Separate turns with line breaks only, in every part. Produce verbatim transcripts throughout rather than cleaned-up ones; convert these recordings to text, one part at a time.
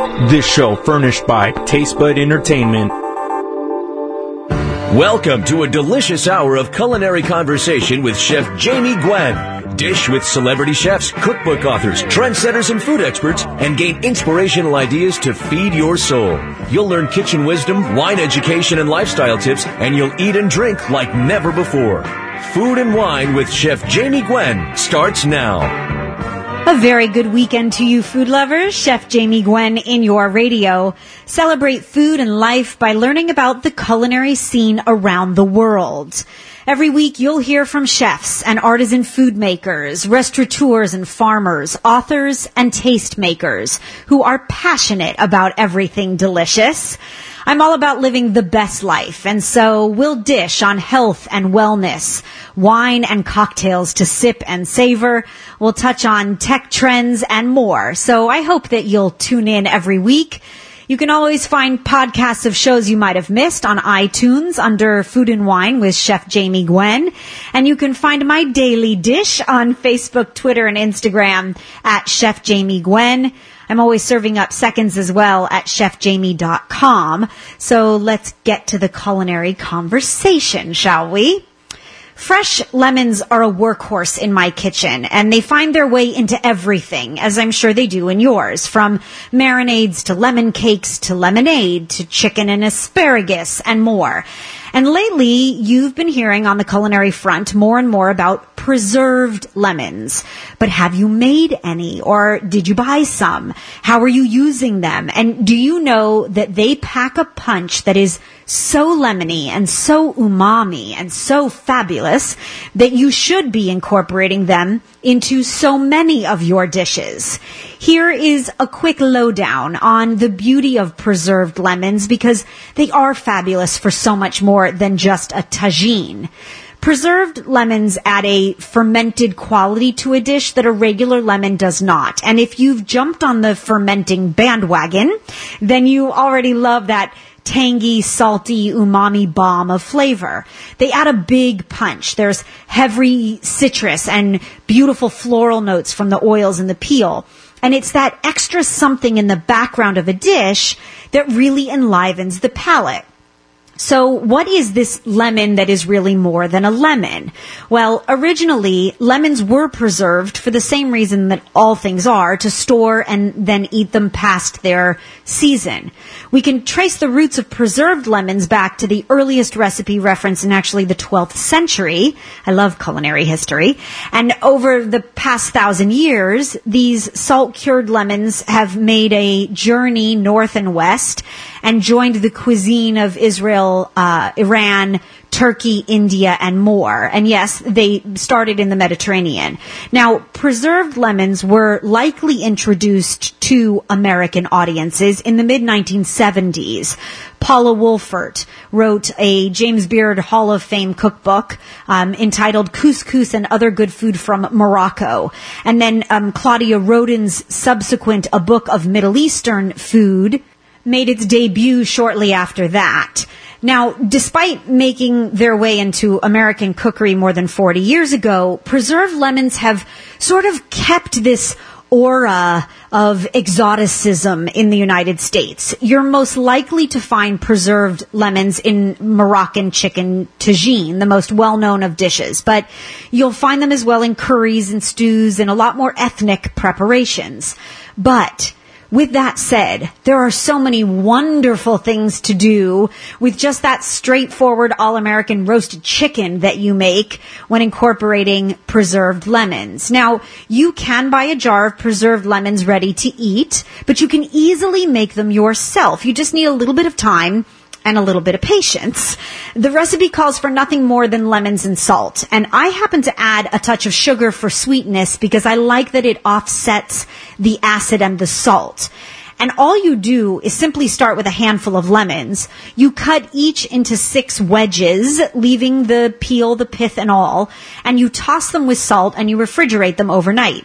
This show furnished by Tastebud Entertainment.
Welcome to a delicious hour of culinary conversation with Chef Jamie Gwen. Dish with celebrity chefs, cookbook authors, trendsetters, and food experts, and gain inspirational ideas to feed your soul. You'll learn kitchen wisdom, wine education, and lifestyle tips, and you'll eat and drink like never before. Food and Wine with Chef Jamie Gwen starts now.
A very good weekend to you, food lovers. Chef Jamie Gwen in your radio. Celebrate food and life by learning about the culinary scene around the world. Every week, you'll hear from chefs and artisan food makers, restaurateurs and farmers, authors and taste makers who are passionate about everything delicious. I'm all about living the best life, and so we'll dish on health and wellness, wine and cocktails to sip and savor. We'll touch on tech trends and more. So I hope that you'll tune in every week. You can always find podcasts of shows you might have missed on iTunes under Food and Wine with Chef Jamie Gwen. And you can find my daily dish on Facebook, Twitter, and Instagram at Chef Jamie Gwen. I'm always serving up seconds as well at chef jamie dot com. So let's get to the culinary conversation, shall we? Fresh lemons are a workhorse in my kitchen, and they find their way into everything, as I'm sure they do in yours, from marinades to lemon cakes to lemonade to chicken and asparagus and more. And lately, you've been hearing on the culinary front more and more about preserved lemons. But have you made any, or did you buy some? How are you using them? And do you know that they pack a punch that is so lemony and so umami and so fabulous that you should be incorporating them into so many of your dishes? Here is a quick lowdown on the beauty of preserved lemons, because they are fabulous for so much more than just a tagine. Preserved lemons add a fermented quality to a dish that a regular lemon does not. And if you've jumped on the fermenting bandwagon, then you already love that tangy, salty, umami bomb of flavor. They add a big punch. There's heavy citrus and beautiful floral notes from the oils and the peel. And it's that extra something in the background of a dish that really enlivens the palate. So what is this lemon that is really more than a lemon? Well, originally, lemons were preserved for the same reason that all things are, to store and then eat them past their season. We can trace the roots of preserved lemons back to the earliest recipe reference in actually the twelfth century. I love culinary history. And over the past thousand years, these salt-cured lemons have made a journey north and west and joined the cuisine of Israel, uh, Iran, Turkey, India, and more. And yes, they started in the Mediterranean. Now, preserved lemons were likely introduced to American audiences in the mid nineteen seventies. Paula Wolfert wrote a James Beard Hall of Fame cookbook um, entitled Couscous and Other Good Food from Morocco. And then um, Claudia Roden's subsequent A Book of Middle Eastern Food made its debut shortly after that. Now, despite making their way into American cookery more than forty years ago, preserved lemons have sort of kept this aura of exoticism in the United States. You're most likely to find preserved lemons in Moroccan chicken tagine, the most well-known of dishes, but you'll find them as well in curries and stews and a lot more ethnic preparations. But with that said, there are so many wonderful things to do with just that straightforward all-American roasted chicken that you make when incorporating preserved lemons. Now, you can buy a jar of preserved lemons ready to eat, but you can easily make them yourself. You just need a little bit of time and a little bit of patience. The recipe calls for nothing more than lemons and salt. And I happen to add a touch of sugar for sweetness because I like that it offsets the acid and the salt. And all you do is simply start with a handful of lemons. You cut each into six wedges, leaving the peel, the pith, and all. And you toss them with salt and you refrigerate them overnight.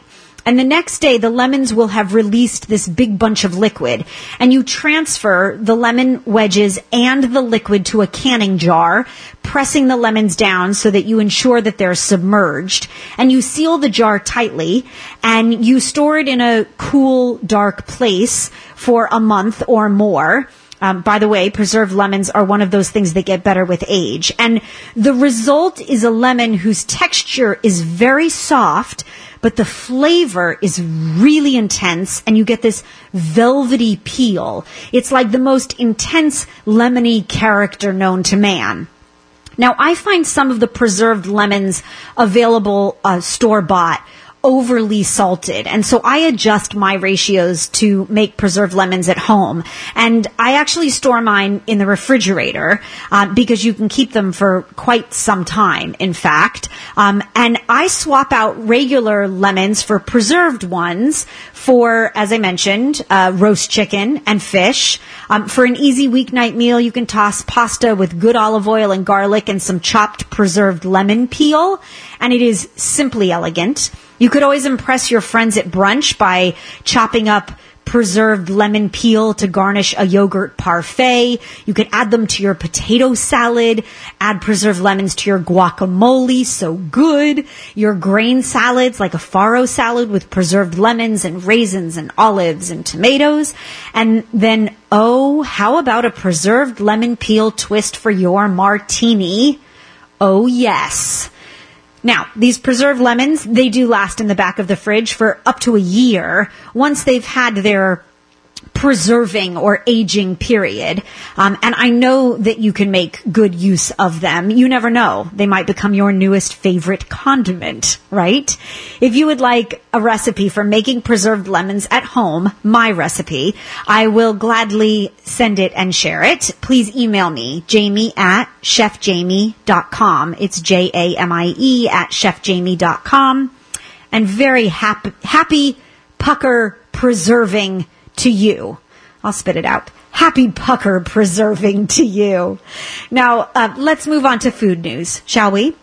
And the next day, the lemons will have released this big bunch of liquid. And you transfer the lemon wedges and the liquid to a canning jar, pressing the lemons down so that you ensure that they're submerged. And you seal the jar tightly, and you store it in a cool, dark place for a month or more. Um, by the way, preserved lemons are one of those things that get better with age. And the result is a lemon whose texture is very soft, but the flavor is really intense, and you get this velvety peel. It's like the most intense lemony character known to man. Now, I find some of the preserved lemons available uh, store-bought overly salted, and so I adjust my ratios to make preserved lemons at home. And I actually store mine in the refrigerator uh, because you can keep them for quite some time, in fact. Um, and I swap out regular lemons for preserved ones for, as I mentioned, uh, roast chicken and fish. Um, for an easy weeknight meal, you can toss pasta with good olive oil and garlic and some chopped preserved lemon peel, and it is simply elegant. You could always impress your friends at brunch by chopping up preserved lemon peel to garnish a yogurt parfait. You could add them to your potato salad, add preserved lemons to your guacamole, so good. Your grain salads, like a farro salad with preserved lemons and raisins and olives and tomatoes. And then, oh, how about a preserved lemon peel twist for your martini? Oh, yes. Now, these preserved lemons, they do last in the back of the fridge for up to a year once they've had their preserving or aging period. Um, and I know that you can make good use of them. You never know. They might become your newest favorite condiment, right? If you would like a recipe for making preserved lemons at home, my recipe, I will gladly send it and share it. Please email me, Jamie at chef jamie dot com. It's J A M I E at chef jamie dot com. And very happy, happy pucker preserving to you. I'll spit it out. Happy pucker preserving to you. Now, uh, let's move on to food news, shall we?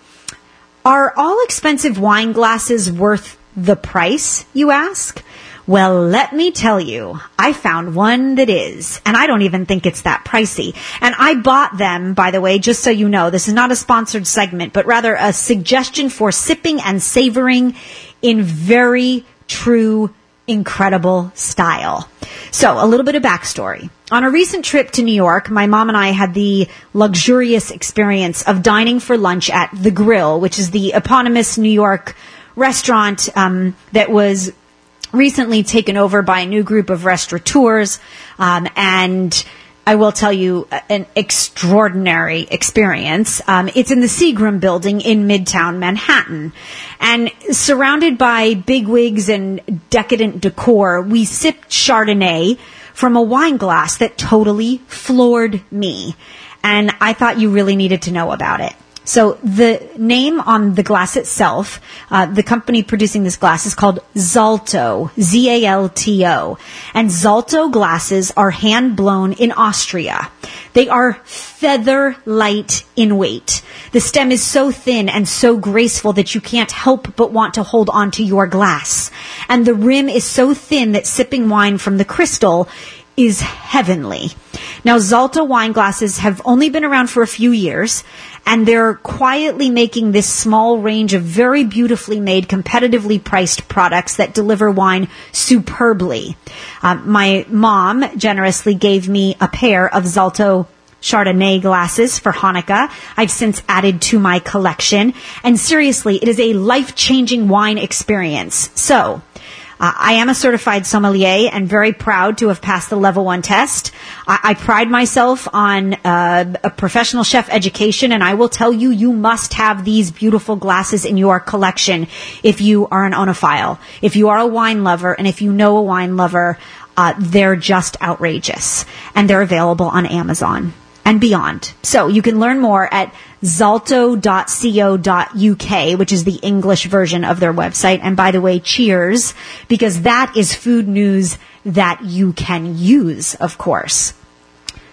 Are all expensive wine glasses worth the price, you ask? Well, let me tell you, I found one that is, and I don't even think it's that pricey. And I bought them, by the way, just so you know, this is not a sponsored segment, but rather a suggestion for sipping and savoring in very true incredible style. So, a little bit of backstory. On a recent trip to New York, my mom and I had the luxurious experience of dining for lunch at The Grill, which is the eponymous New York restaurant um, that was recently taken over by a new group of restaurateurs, um, and I will tell you an extraordinary experience. Um, it's in the Seagram building in Midtown Manhattan. And surrounded by bigwigs and decadent decor, we sipped Chardonnay from a wine glass that totally floored me. And I thought you really needed to know about it. So the name on the glass itself, uh, the company producing this glass is called Zalto, Z A L T O. And Zalto glasses are hand-blown in Austria. They are feather light in weight. The stem is so thin and so graceful that you can't help but want to hold on to your glass. And the rim is so thin that sipping wine from the crystal is heavenly. Now, Zalto wine glasses have only been around for a few years, and they're quietly making this small range of very beautifully made, competitively priced products that deliver wine superbly. Um, my mom generously gave me a pair of Zalto Chardonnay glasses for Hanukkah. I've since added to my collection, and seriously, it is a life-changing wine experience. So, Uh, I am a certified sommelier and very proud to have passed the level one test. I, I pride myself on uh, a professional chef education, and I will tell you, you must have these beautiful glasses in your collection if you are an oenophile. If you are a wine lover, and if you know a wine lover, uh, they're just outrageous. And they're available on Amazon and beyond. So you can learn more at zalto dot co dot U K, which is the English version of their website. And by the way, cheers, because that is food news that you can use, of course.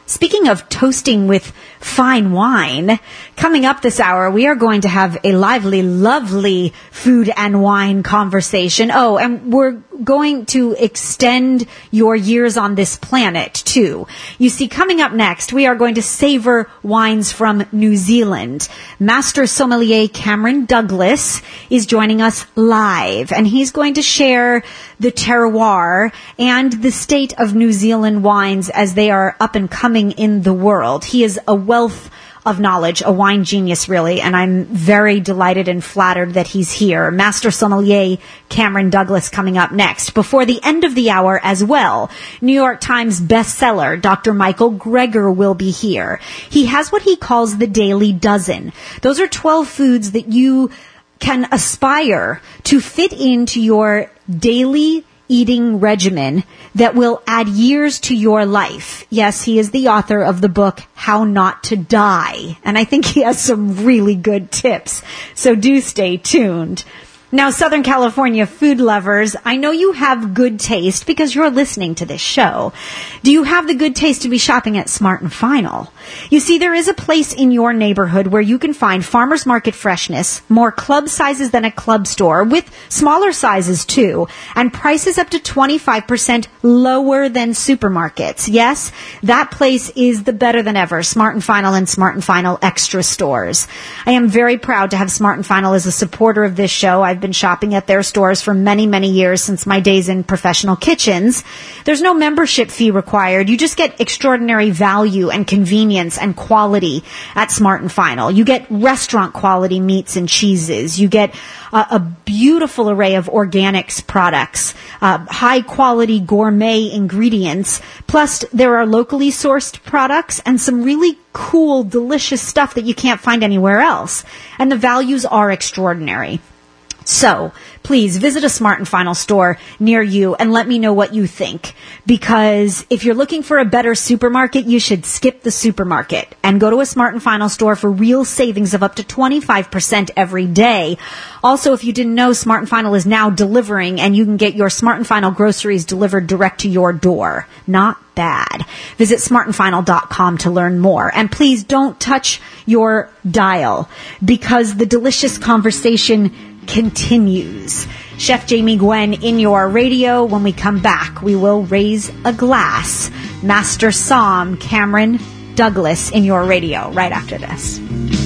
Speaking of toasting with fine wine, coming up this hour, we are going to have a lively, lovely food and wine conversation. Oh, and we're going to extend your years on this planet, too. You see, coming up next, we are going to savor wines from New Zealand. Master sommelier Cameron Douglas is joining us live, and he's going to share the terroir and the state of New Zealand wines as they are up and coming in the world. He is a wealth of knowledge, a wine genius, really, and I'm very delighted and flattered that he's here. Master sommelier Cameron Douglas coming up next. Before the end of the hour as well, New York Times bestseller Doctor Michael Greger will be here. He has what he calls the Daily Dozen. Those are twelve foods that you can aspire to fit into your daily eating regimen that will add years to your life. Yes, he is the author of the book, How Not to Die. And I think he has some really good tips. So do stay tuned. Now, Southern California food lovers, I know you have good taste because you're listening to this show. Do you have the good taste to be shopping at Smart and Final? You see, there is a place in your neighborhood where you can find farmers market freshness, more club sizes than a club store, with smaller sizes too, and prices up to twenty-five percent lower than supermarkets. Yes, that place is the better than ever, Smart and Final and Smart and Final Extra stores. I am very proud to have Smart and Final as a supporter of this show. I've been shopping at their stores for many, many years since my days in professional kitchens. There's no membership fee required. You just get extraordinary value and convenience and quality at Smart and Final. You get restaurant quality meats and cheeses. You get uh, a beautiful array of organics products, uh, high quality gourmet ingredients. Plus, there are locally sourced products and some really cool, delicious stuff that you can't find anywhere else. And the values are extraordinary. So, please visit a Smart and Final store near you and let me know what you think. Because if you're looking for a better supermarket, you should skip the supermarket and go to a Smart and Final store for real savings of up to twenty-five percent every day. Also, if you didn't know, Smart and Final is now delivering, and you can get your Smart and Final groceries delivered direct to your door. Not bad. Visit smart and final dot com to learn more. And please don't touch your dial, because the delicious conversation continues. Chef Jamie Gwen in your radio. When we come back, we will raise a glass. Master Som Cameron Douglas in your radio right after this.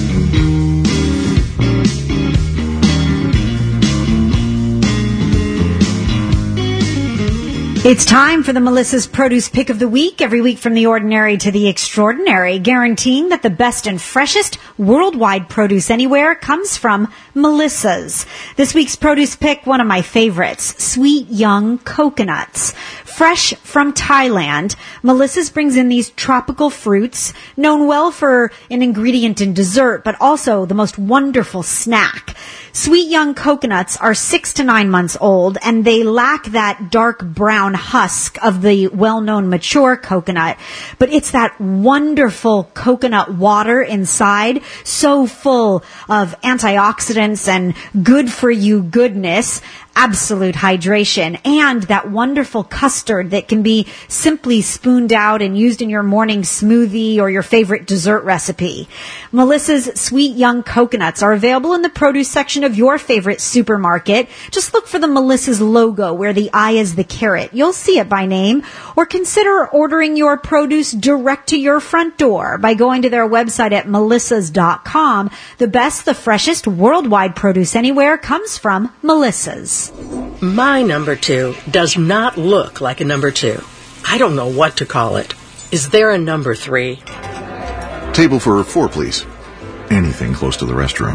It's time for the Melissa's Produce Pick of the Week, every week from the ordinary to the extraordinary, guaranteeing that the best and freshest worldwide produce anywhere comes from Melissa's. This week's produce pick, one of my favorites, sweet young coconuts. Fresh from Thailand, Melissa's brings in these tropical fruits, known well for an ingredient in dessert, but also the most wonderful snack. Sweet young coconuts are six to nine months old, and they lack that dark brown husk of the well-known mature coconut, but it's that wonderful coconut water inside, so full of antioxidants and good-for-you goodness, absolute hydration, and that wonderful custard that can be simply spooned out and used in your morning smoothie or your favorite dessert recipe. Melissa's Sweet Young Coconuts are available in the produce section of your favorite supermarket. Just look for the Melissa's logo where the eye is the carrot. You'll see it by name. Or consider ordering your produce direct to your front door by going to their website at melissas dot com. The best, the freshest worldwide produce anywhere comes from Melissa's.
My number two does not look like a number two. I don't know what to call it. Is there a number three?
Table for four, please. Anything close to the restroom.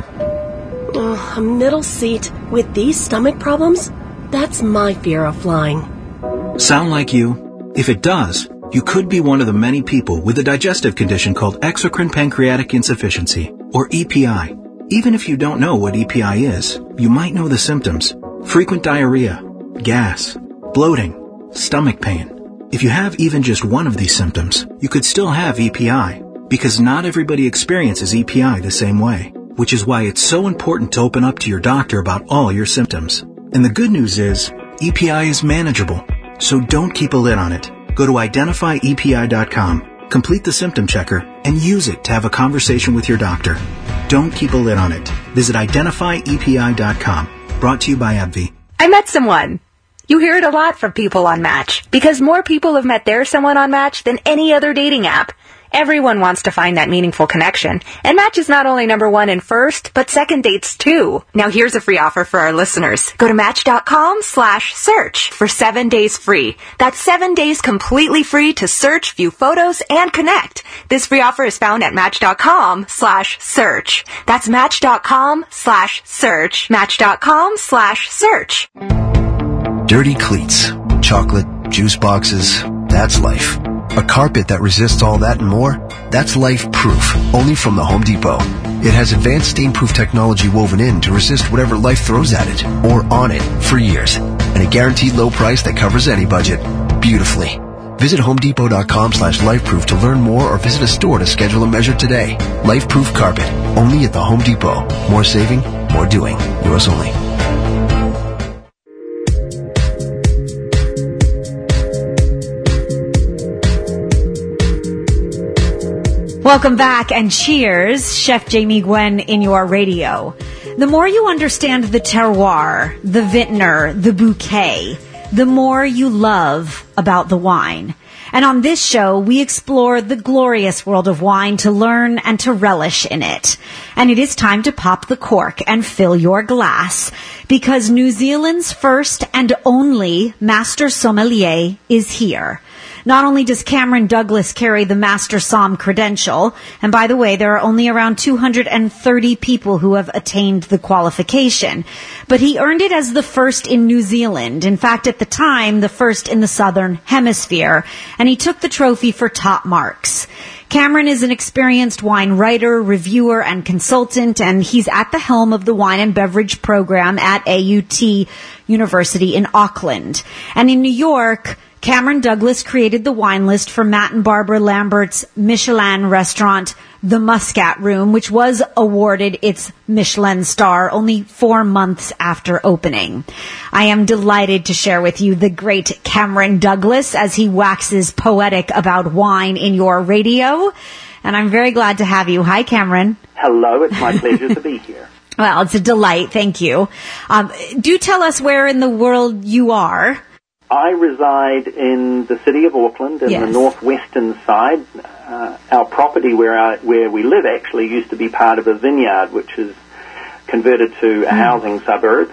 Oh, a middle seat with these stomach problems? That's my fear of flying.
Sound like you? If it does, you could be one of the many people with a digestive condition called exocrine pancreatic insufficiency, or E P I. Even if you don't know what E P I is, you might know the symptoms. Frequent diarrhea, gas, bloating, stomach pain. If you have even just one of these symptoms, you could still have E P I, because not everybody experiences E P I the same way, which is why it's so important to open up to your doctor about all your symptoms. And the good news is, E P I is manageable, so don't keep a lid on it. Go to identify E P I dot com Complete the symptom checker and use it to have a conversation with your doctor. Don't keep a lid on it. Visit identify E P I dot com. Brought to you by AbbVie.
I met someone. You hear it a lot from people on Match, because more people have met their someone on Match than any other dating app. Everyone wants to find that meaningful connection, and Match is not only number one in first, but second dates too. Now here's a free offer for our listeners. Go to match.com slash search for seven days free. That's seven days completely free to search, view photos, and connect. This free offer is found at match.com slash search. That's match.com slash search. Match.com slash search.
Dirty cleats, chocolate, juice boxes, that's life. A carpet that resists all that and more? That's Life Proof, only from the Home Depot. It has advanced stain-proof technology woven in to resist whatever life throws at it, or on it, for years. And a guaranteed low price that covers any budget, beautifully. Visit homedepot.com slash lifeproof to learn more or visit a store to schedule a measure today. Life Proof Carpet, only at the Home Depot. More saving, more doing. U S only.
Welcome back and cheers, Chef Jamie Gwen in your radio. The more you understand the terroir, the vintner, the bouquet, the more you love about the wine. And on this show, we explore the glorious world of wine to learn and to relish in it. And it is time to pop the cork and fill your glass, because New Zealand's first and only Master Sommelier is here. Not only does Cameron Douglas carry the Master Somm credential, and by the way, there are only around two hundred thirty people who have attained the qualification, but he earned it as the first in New Zealand. In fact, at the time, the first in the Southern Hemisphere, and he took the trophy for top marks. Cameron is an experienced wine writer, reviewer, and consultant, and he's at the helm of the wine and beverage program at A U T University in Auckland. And in New York, Cameron Douglas created the wine list for Matt and Barbara Lambert's Michelin restaurant, The Muscat Room, which was awarded its Michelin star only four months after opening. I am delighted to share with you the great Cameron Douglas as he waxes poetic about wine in your radio. And I'm very glad to have you. Hi, Cameron.
Hello, it's my pleasure to be here.
Well, it's a delight. Thank you. Um, do tell us where in the world you are.
I reside in the city of Auckland, in yes. the northwestern side. Uh, our property where I, where we live actually used to be part of a vineyard, which is converted to a mm. housing suburb.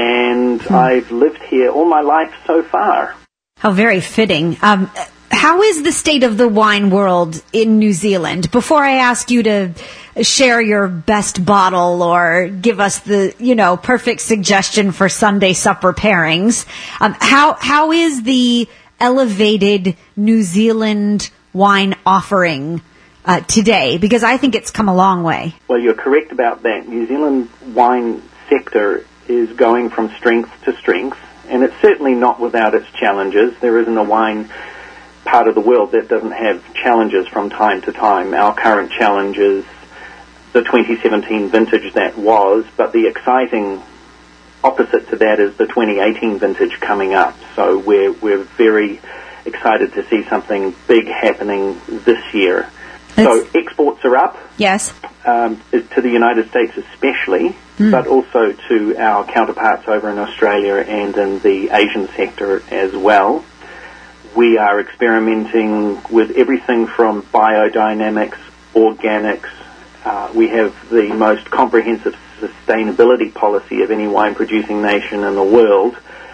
And mm. I've lived here all my life so far.
How very fitting. Um, how is the state of the wine world in New Zealand? Before I ask you to share your best bottle or give us the, you know, perfect suggestion for Sunday supper pairings, um, how how is the elevated New Zealand wine offering uh, today? Because I think it's come a long way.
Well, you're correct about that. New Zealand wine sector is going from strength to strength, and it's certainly not without its challenges. There isn't a wine part of the world that doesn't have challenges from time to time. Our current challenge is the twenty seventeen vintage that was, but the exciting opposite to that is the twenty eighteen vintage coming up. So we're we're very excited to see something big happening this year. It's, so exports are up.
Yes.
Um, to the United States especially, mm. but also to our counterparts over in Australia and in the Asian sector as well. We are experimenting with everything from biodynamics, organics. Uh, we have the most comprehensive sustainability policy of any wine-producing nation in the world.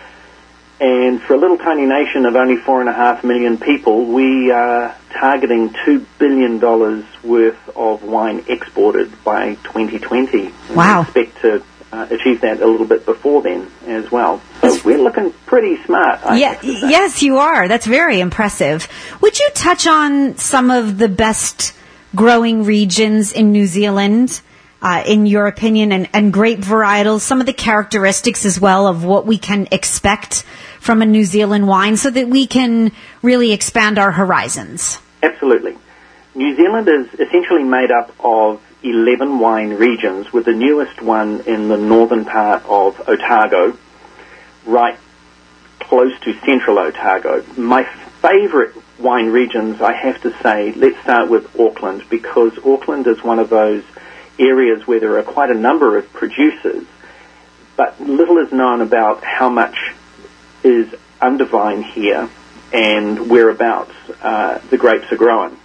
And for a little tiny nation of only four and a half million people, we are targeting two billion dollars worth of wine exported by twenty twenty. And
wow.
we expect to uh, achieve that a little bit before then as well. So we're looking pretty smart, I
yeah, yes, you are. That's very impressive. Would you touch on some of the best growing regions in New Zealand, uh, in your opinion, and, and grape varietals, some of the characteristics as well of what we can expect from a New Zealand wine so that we can really expand our horizons?
Absolutely. New Zealand is essentially made up of eleven wine regions, with the newest one in the northern part of Otago, right close to central Otago. My favorite wine regions, I have to say, let's start with Auckland, because Auckland is one of those areas where there are quite a number of producers, but little is known about how much is under vine here and whereabouts uh, the grapes are growing.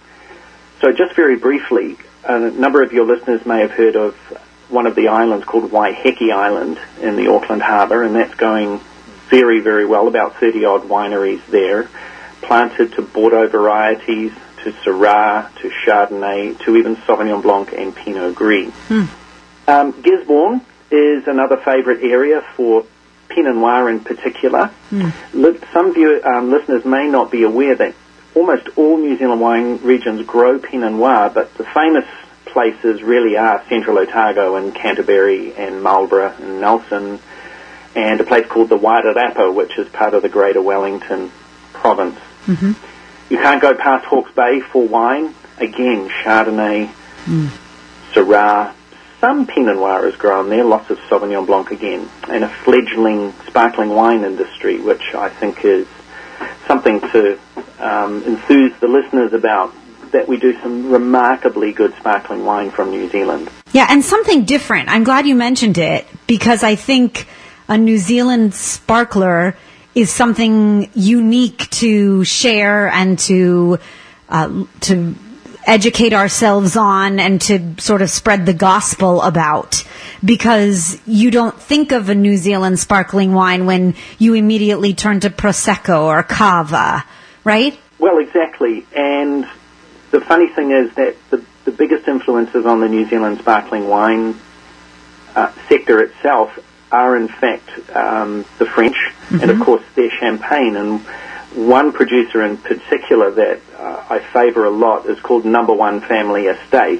So just very briefly, a number of your listeners may have heard of one of the islands called Waiheke Island in the Auckland Harbour, and that's going very, very well, about thirty-odd wineries there, planted to Bordeaux varieties, to Syrah, to Chardonnay, to even Sauvignon Blanc and Pinot Gris. Hmm. Um, Gisborne is another favourite area for Pinot Noir in particular. Hmm. Some view, um, listeners may not be aware that almost all New Zealand wine regions grow Pinot Noir, but the famous places really are Central Otago and Canterbury and Marlborough and Nelson, and a place called the Wairarapa, which is part of the Greater Wellington province. Mm-hmm. You can't go past Hawke's Bay for wine. Again, Chardonnay, mm. Syrah, some Pinot Noir is grown there, lots of Sauvignon Blanc again, and a fledgling sparkling wine industry, which I think is something to um, enthuse the listeners about, that we do some remarkably good sparkling wine from New Zealand.
Yeah, and something different. I'm glad you mentioned it, because I think a New Zealand sparkler is something unique to share and to uh, to educate ourselves on and to sort of spread the gospel about, because you don't think of a New Zealand sparkling wine when you immediately turn to Prosecco or Cava, right?
Well, exactly. And the funny thing is that the, the biggest influences on the New Zealand sparkling wine uh, sector itself are in fact um, the French, mm-hmm. and of course their champagne. And one producer in particular that uh, I favour a lot is called Number One Family Estate.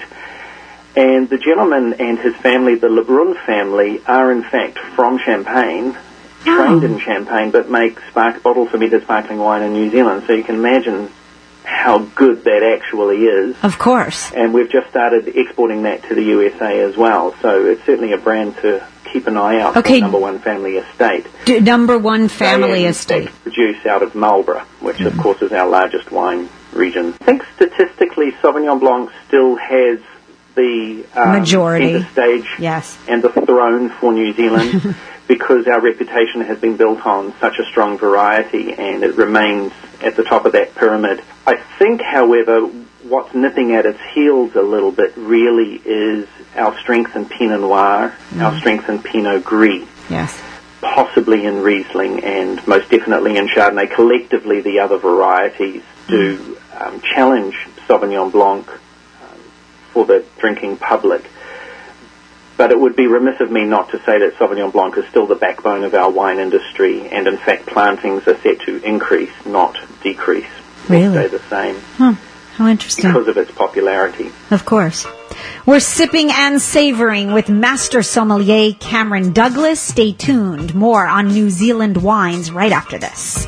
And the gentleman and his family, the Lebrun family, are in fact from Champagne, oh. trained in Champagne, but make spark bottle fermented sparkling wine in New Zealand. So you can imagine how good that actually is.
Of course.
And we've just started exporting that to the U S A as well. So it's certainly a brand to keep an eye out
okay.
for Number One Family Estate.
D- number One Family
they,
Estate.
They produce out of Marlborough, which mm. of course is our largest wine region. I think statistically Sauvignon Blanc still has the um,
majority
center stage
yes.
and the throne for New Zealand because our reputation has been built on such a strong variety, and it remains at the top of that pyramid. I think, however, what's nipping at its heels a little bit really is our strength in Pinot Noir, mm. our strength in Pinot Gris.
Yes.
Possibly in Riesling, and most definitely in Chardonnay. Collectively, the other varieties do mm. um, challenge Sauvignon Blanc um, for the drinking public. But it would be remiss of me not to say that Sauvignon Blanc is still the backbone of our wine industry, and in fact plantings are set to increase, not decrease.
Really?
Or stay the same.
Huh. How interesting.
Because of its popularity.
Of course. We're sipping and savoring with Master Sommelier Cameron Douglas. Stay tuned. More on New Zealand wines right after this.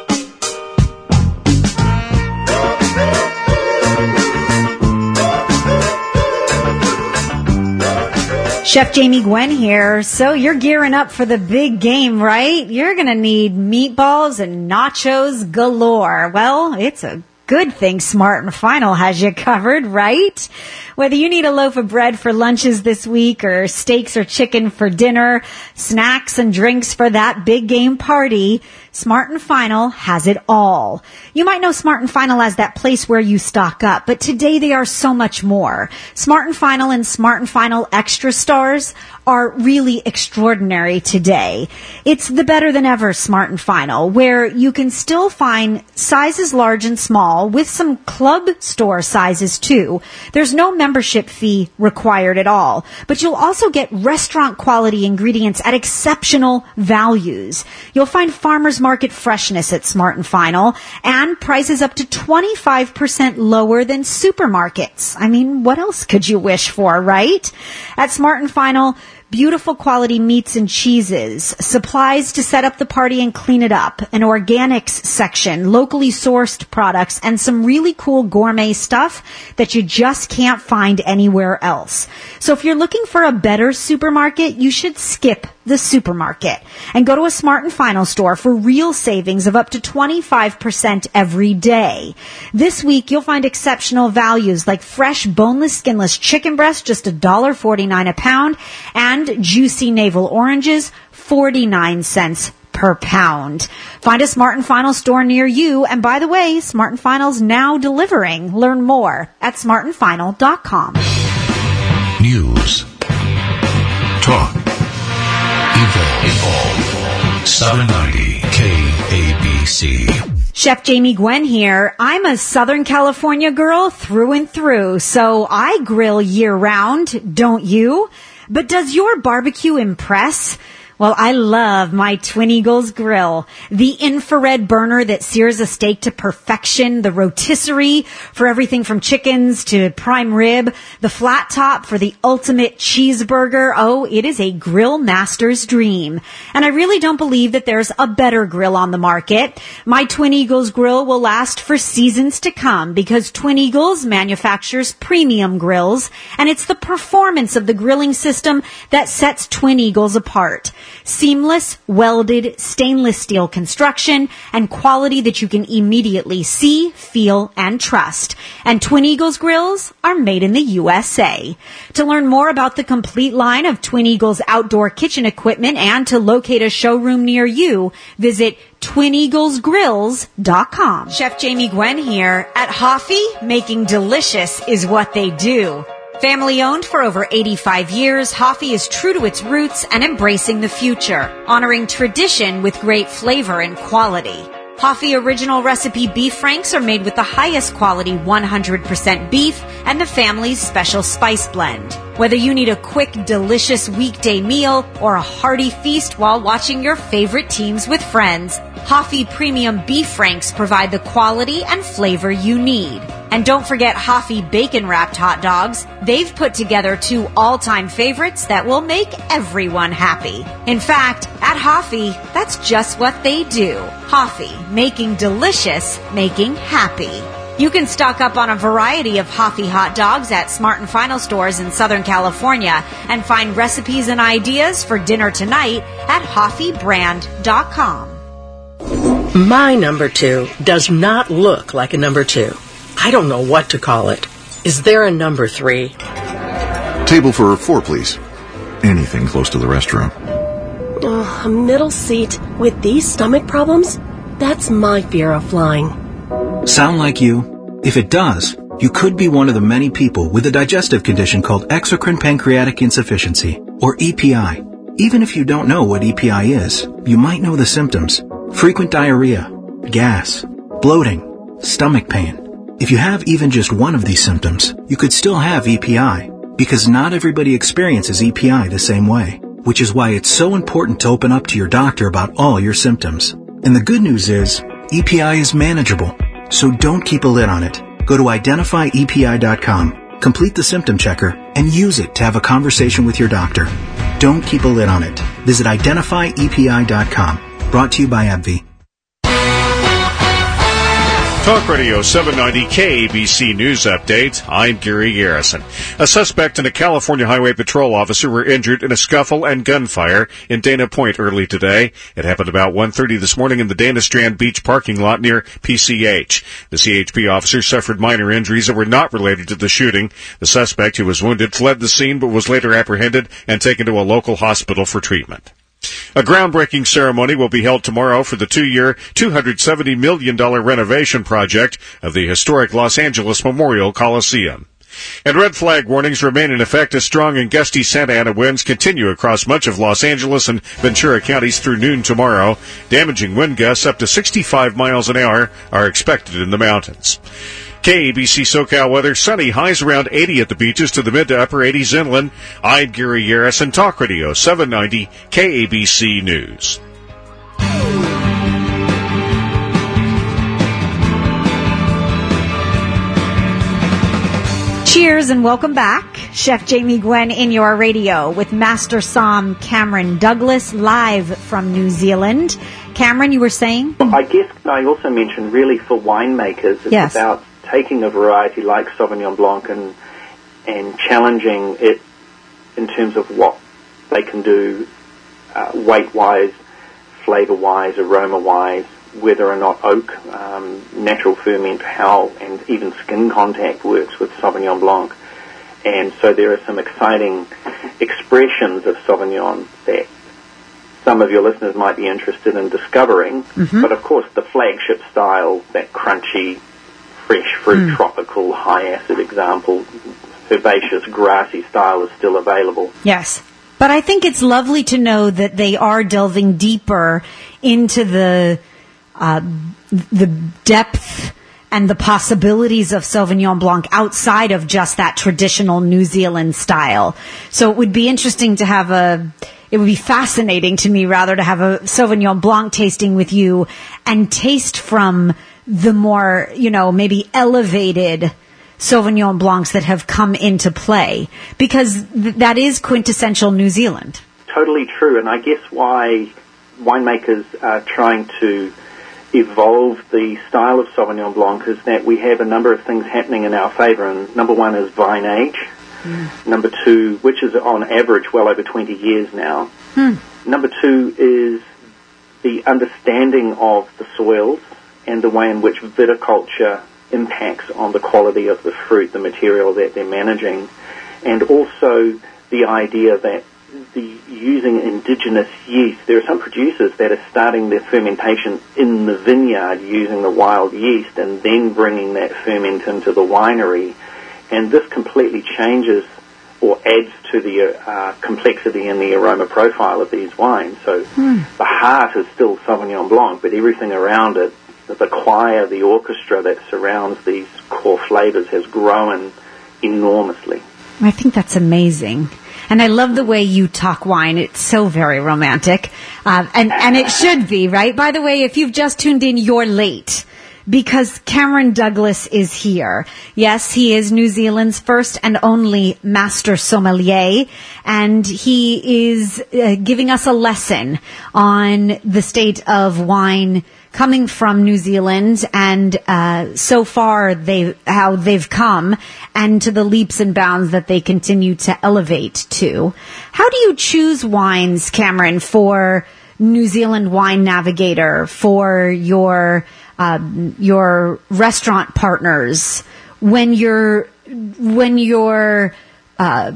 Chef Jamie Gwen here. So you're gearing up for the big game, right? You're going to need meatballs and nachos galore. Well, it's a good thing Smart and Final has you covered, right? Whether you need a loaf of bread for lunches this week, or steaks or chicken for dinner, snacks and drinks for that big game party, Smart and Final has it all. You might know Smart and Final as that place where you stock up, but today they are so much more. Smart and Final and Smart and Final Extra Stars are really extraordinary today. It's the better than ever Smart and Final, where you can still find sizes large and small with some club store sizes too. There's no membership fee required at all, but you'll also get restaurant quality ingredients at exceptional values. You'll find farmers market freshness at Smart and Final, and prices up to twenty-five percent lower than supermarkets. I mean, what else could you wish for, right? At Smart and Final, beautiful quality meats and cheeses, supplies to set up the party and clean it up, an organics section, locally sourced products, and some really cool gourmet stuff that you just can't find anywhere else. So if you're looking for a better supermarket, you should skip the supermarket. And go to a Smart and Final store for real savings of up to twenty-five percent every day. This week, you'll find exceptional values like fresh, boneless, skinless chicken breast, just one dollar forty-nine a pound, and juicy navel oranges, forty-nine cents per pound. Find a Smart and Final store near you. And by the way, Smart and Final's now delivering. Learn more at smart and final dot com.
News. Talk. Evolve. Evolve. seven ninety K A B C.
Chef Jamie Gwen here. I'm a Southern California girl through and through, so I grill year-round, don't you? But does your barbecue impress? Well, I love my Twin Eagles grill. The infrared burner that sears a steak to perfection, the rotisserie for everything from chickens to prime rib, the flat top for the ultimate cheeseburger. Oh, it is a grill master's dream. And I really don't believe that there's a better grill on the market. My Twin Eagles grill will last for seasons to come because Twin Eagles manufactures premium grills, and it's the performance of the grilling system that sets Twin Eagles apart. Seamless, welded, stainless steel construction and quality that you can immediately see, feel, and trust. And Twin Eagles grills are made in the U S A. To learn more about the complete line of Twin Eagles outdoor kitchen equipment and to locate a showroom near you, visit twin eagles grills dot com. Chef Jamie Gwen here. At Hoffy, making delicious is what they do. Family owned for over eighty-five years, Hoffy is true to its roots and embracing the future, honoring tradition with great flavor and quality. Hoffy original recipe beef franks are made with the highest quality one hundred percent beef and the family's special spice blend. Whether you need a quick, delicious weekday meal or a hearty feast while watching your favorite teams with friends, Hoffy Premium Beef Franks provide the quality and flavor you need. And don't forget Hoffy bacon-wrapped hot dogs. They've put together two all-time favorites that will make everyone happy. In fact, at Hoffy, that's just what they do. Hoffy, making delicious, making happy. You can stock up on a variety of Hoffy hot dogs at Smart and Final stores in Southern California and find recipes and ideas for dinner tonight at hoffy brand dot com.
My number two does not look like a number two. I don't know what to call it. Is there a number three?
Table for four, please. Anything close to the restroom.
Oh, a middle seat with these stomach problems? That's my fear of flying.
Sound like you? If it does, you could be one of the many people with a digestive condition called exocrine pancreatic insufficiency, or E P I. Even if you don't know what E P I is, you might know the symptoms. Frequent diarrhea, gas, bloating, stomach pain. If you have even just one of these symptoms, you could still have E P I, because not everybody experiences E P I the same way, which is why it's so important to open up to your doctor about all your symptoms. And the good news is, E P I is manageable, so don't keep a lid on it. Go to identify E P I dot com, complete the symptom checker, and use it to have a conversation with your doctor. Don't keep a lid on it. Visit identify E P I dot com. Brought to you by AbbVie.
Talk Radio seven ninety K A B C News Update. I'm Gary Garrison. A suspect and a California Highway Patrol officer were injured in a scuffle and gunfire in Dana Point early today. It happened about one thirty this morning in the Dana Strand Beach parking lot near P C H. The C H P officer suffered minor injuries that were not related to the shooting. The suspect, who was wounded, fled the scene but was later apprehended and taken to a local hospital for treatment. A groundbreaking ceremony will be held tomorrow for the two-year, two hundred seventy million dollars renovation project of the historic Los Angeles Memorial Coliseum. And red flag warnings remain in effect as strong and gusty Santa Ana winds continue across much of Los Angeles and Ventura counties through noon tomorrow. Damaging wind gusts up to sixty-five miles an hour are expected in the mountains. K A B C SoCal weather, sunny, highs around eighty at the beaches to the mid to upper eighties inland. I'm Gary Garrison, Talk Radio seven ninety K A B C News.
Cheers and welcome back. Chef Jamie Gwen in your radio with Master Som Cameron Douglas live from New Zealand. Cameron, you were saying?
Well, I guess I also mentioned really for winemakers, it's
yes.
about taking a variety like Sauvignon Blanc and and challenging it in terms of what they can do uh, weight-wise, flavour-wise, aroma-wise, whether or not oak, um, natural ferment, how, and even skin contact works with Sauvignon Blanc. And so there are some exciting expressions of Sauvignon that some of your listeners might be interested in discovering. Mm-hmm. But of course, the flagship style, that crunchy, fresh fruit, mm. tropical, high-acid example, herbaceous, grassy style is still available.
Yes. But I think it's lovely to know that they are delving deeper into the uh, the depth and the possibilities of Sauvignon Blanc outside of just that traditional New Zealand style. So it would be interesting to have a, it would be fascinating to me rather to have a Sauvignon Blanc tasting with you and taste from the more, you know, maybe elevated Sauvignon Blancs that have come into play, because th- that is quintessential New Zealand.
Totally true, and I guess why winemakers are trying to evolve the style of Sauvignon Blanc is that we have a number of things happening in our favour, and number one is vine age. Mm. Number two, which is on average well over twenty years now. Mm. Number two is the understanding of the soils and the way in which viticulture impacts on the quality of the fruit, the material that they're managing, and also the idea that the using indigenous yeast. There are some producers that are starting their fermentation in the vineyard using the wild yeast and then bringing that ferment into the winery, and this completely changes or adds to the uh, complexity and the aroma profile of these wines. So mm. the heart is still Sauvignon Blanc, but everything around it, the choir, the orchestra that surrounds these core flavors has grown enormously.
I think that's amazing. And I love the way you talk wine. It's so very romantic. Uh, and, and it should be, right? By the way, if you've just tuned in, you're late. Because Cameron Douglas is here. Yes, he is New Zealand's first and only master sommelier, and he is uh, giving us a lesson on the state of wine coming from New Zealand, and uh, so far they how they've come, and to the leaps and bounds that they continue to elevate to. How do you choose wines, Cameron, for New Zealand Wine Navigator, for your Uh, your restaurant partners, when you're when you're uh,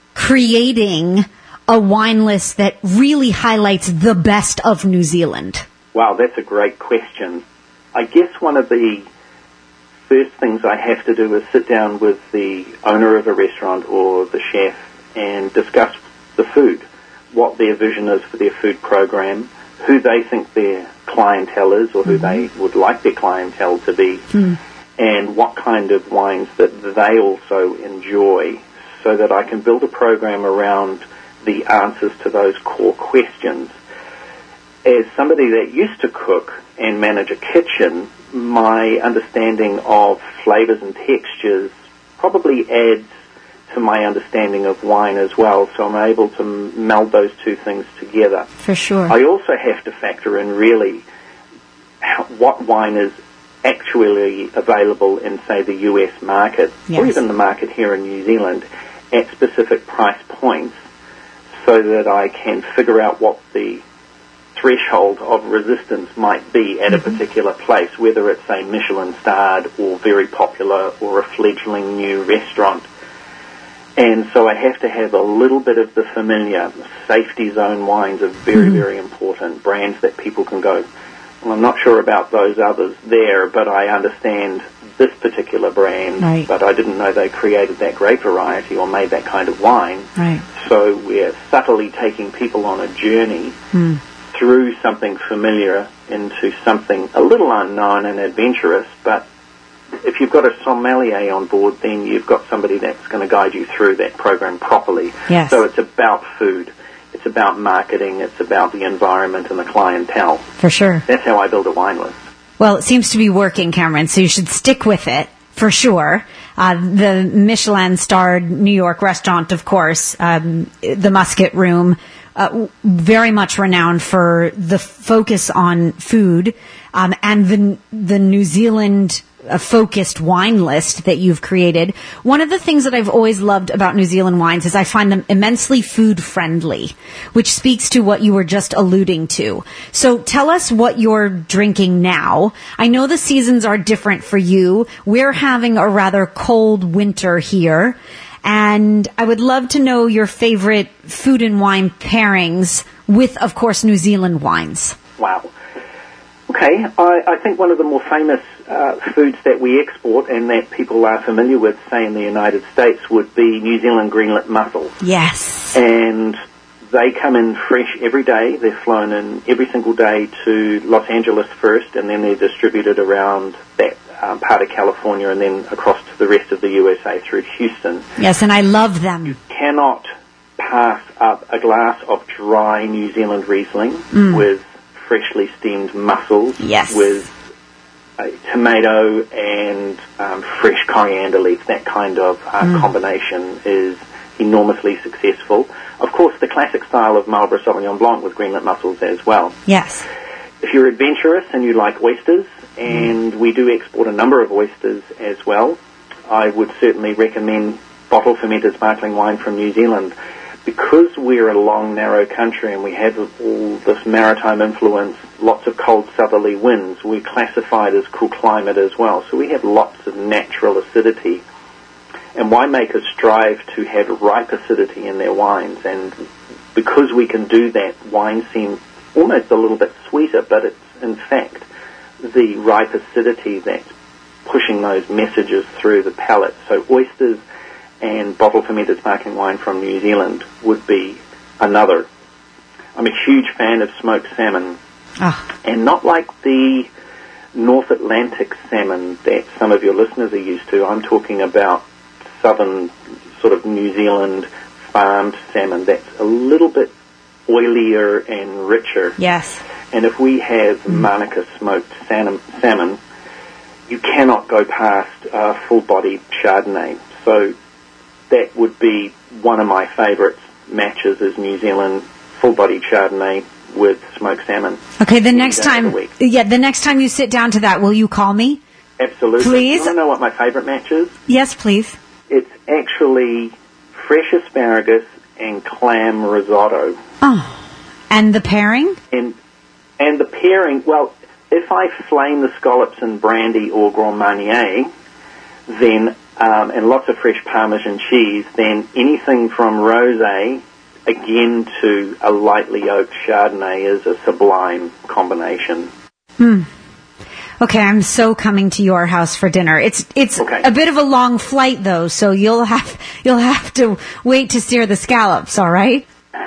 creating a wine list that really highlights the best of New Zealand?
Wow, that's a great question. I guess one of the first things I have to do is sit down with the owner of a restaurant or the chef and discuss the food, what their vision is for their food program, who they think their clientele is, or who mm-hmm. they would like their clientele to be, mm. and what kind of wines that they also enjoy, so that I can build a program around the answers to those core questions. As somebody that used to cook and manage a kitchen, my understanding of flavors and textures probably adds to my understanding of wine as well, so I'm able to meld those two things together.
For sure.
I also have to factor in really how, what wine is actually available in, say, the U S market, yes. or even the market here in New Zealand, at specific price points, so that I can figure out what the threshold of resistance might be at mm-hmm. a particular place, whether it's a Michelin starred or very popular or a fledgling new restaurant. And so I have to have a little bit of the familiar. Safety zone wines are very, mm-hmm. very important. Brands that people can go, well, I'm not sure about those others there, but I understand this particular brand, right. but I didn't know they created that grape variety or made that kind of wine.
Right.
So we're subtly taking people on a journey mm. through something familiar into something a little unknown and adventurous, but if you've got a sommelier on board, then you've got somebody that's going to guide you through that program properly.
Yes.
So it's about food, it's about marketing, it's about the environment and the clientele.
For sure.
That's how I build a wine list.
Well, it seems to be working, Cameron, so you should stick with it, for sure. Uh, the Michelin-starred New York restaurant, of course, um, the Muscat Room, uh, very much renowned for the focus on food, um, and the the New Zealand a focused wine list that you've created. One of the things that I've always loved about New Zealand wines is I find them immensely food friendly, which speaks to what you were just alluding to. So tell us what you're drinking now. I know the seasons are different for you. We're having a rather cold winter here, and I would love to know your favorite food and wine pairings with, of course, New Zealand wines.
Wow. Okay, I, I think one of the more famous uh, foods that we export and that people are familiar with, say in the United States, would be New Zealand greenlet mussels.
Yes.
And they come in fresh every day. They're flown in every single day to Los Angeles first, and then they're distributed around that um, part of California and then across to the rest of the U S A through Houston.
Yes, and I love them.
You cannot pass up a glass of dry New Zealand Riesling
Mm.
with freshly steamed mussels,
yes,
with a tomato and um, fresh coriander leaves. That kind of uh,
Mm.
combination is enormously successful. Of course, the classic style of Marlborough Sauvignon Blanc with greenlet mussels as well.
Yes.
If you're adventurous and you like oysters, and we do export a number of oysters as well, I would certainly recommend bottle fermented sparkling wine from New Zealand. Because we're a long, narrow country and we have all this maritime influence, lots of cold southerly winds, we're classified as cool climate as well. So we have lots of natural acidity. And winemakers strive to have ripe acidity in their wines. And because we can do that, wines seem almost a little bit sweeter, but it's in fact the ripe acidity that's pushing those messages through the palate. So oysters and bottle fermented sparkling wine from New Zealand would be another. I'm a huge fan of smoked salmon,
oh.
and not like the North Atlantic salmon that some of your listeners are used to. I'm talking about southern sort of New Zealand farmed salmon that's a little bit oilier and richer.
Yes.
And if we have mm. Manuka smoked salmon, you cannot go past uh, full-bodied Chardonnay. So that would be one of my favourite matches is New Zealand full-bodied Chardonnay with smoked salmon.
Okay, the next time, yeah, the next time you sit down to that, will you call me?
Absolutely.
Please?
You want to know what my favourite match is?
Yes, please.
It's actually fresh asparagus and clam risotto.
Oh, and the pairing?
And and the pairing, well, if I flame the scallops in brandy or Grand Marnier, then Um, and lots of fresh Parmesan cheese, then anything from rosé, again, to a lightly oaked Chardonnay is a sublime combination.
Hmm. Okay, I'm so coming to your house for dinner. It's it's
okay.
a bit of a long flight though, so you'll have you'll have to wait to sear the scallops. All right?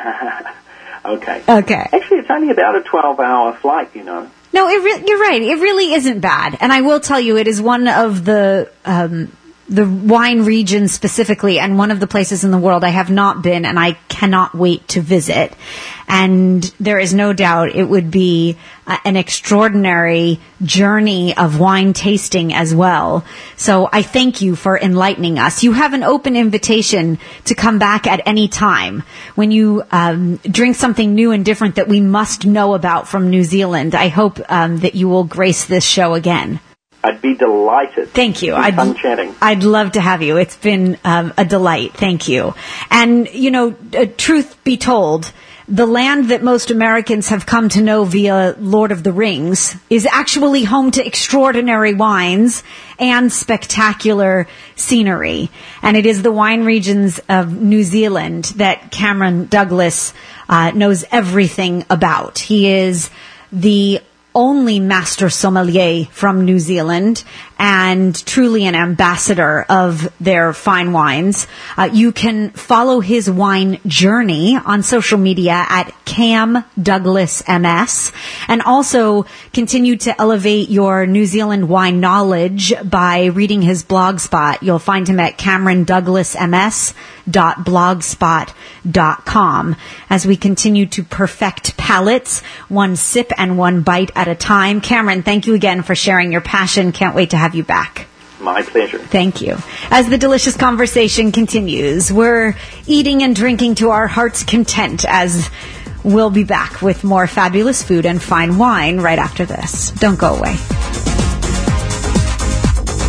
Okay.
Okay.
Actually, it's only about a twelve-hour flight, you know.
No, it re- you're right. It really isn't bad, and I will tell you, it is one of the. Um, the wine region specifically, and one of the places in the world I have not been and I cannot wait to visit. And there is no doubt it would be uh, an extraordinary journey of wine tasting as well. So I thank you for enlightening us. You have an open invitation to come back at any time when you um, drink something new and different that we must know about from New Zealand. I hope um, that you will grace this show again.
I'd be delighted.
Thank you.
It's
I'd
fun chatting.
I'd love to have you. It's been um, a delight. Thank you. And, you know, uh, truth be told, the land that most Americans have come to know via Lord of the Rings is actually home to extraordinary wines and spectacular scenery. And it is the wine regions of New Zealand that Cameron Douglas uh, knows everything about. He is the only master sommelier from New Zealand and truly an ambassador of their fine wines. Uh, you can follow his wine journey on social media at Cam Douglas M S, and also continue to elevate your New Zealand wine knowledge by reading his blog spot. You'll find him at cameron douglas m s dot blogspot dot com as we continue to perfect palates, one sip and one bite at a time. Cameron, thank you again for sharing your passion. Can't wait to have you back.
My pleasure.
Thank you. As the delicious conversation continues, we're eating and drinking to our heart's content as we'll be back with more fabulous food and fine wine right after this. Don't go away.